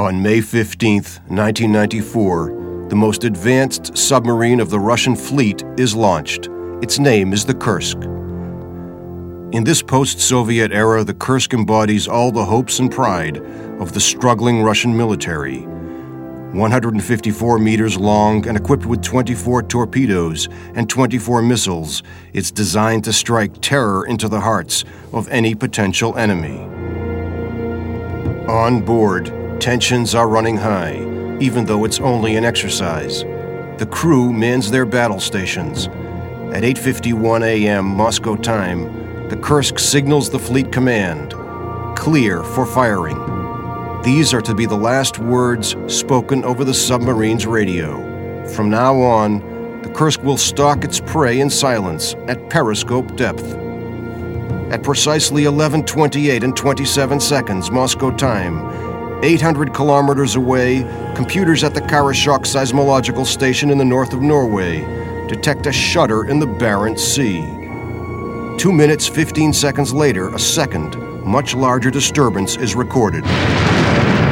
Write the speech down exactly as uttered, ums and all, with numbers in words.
On May fifteenth, nineteen ninety-four, the most advanced submarine of the Russian fleet is launched. Its name is the Kursk. In this post-Soviet era, the Kursk embodies all the hopes and pride of the struggling Russian military. one hundred fifty-four meters long and equipped with twenty-four torpedoes and twenty-four missiles, it's designed to strike terror into the hearts of any potential enemy. On board, tensions are running high, even though it's only an exercise. The crew mans their battle stations. At eight fifty-one a.m. Moscow time, the Kursk signals the fleet command, clear for firing. These are to be the last words spoken over the submarine's radio. From now on, the Kursk will stalk its prey in silence at periscope depth. At precisely eleven twenty-eight and twenty-seven seconds Moscow time, eight hundred kilometers away, computers at the Karasjok seismological station in the north of Norway detect a shudder in the Barents Sea. Two minutes, fifteen seconds later, a second, much larger disturbance is recorded.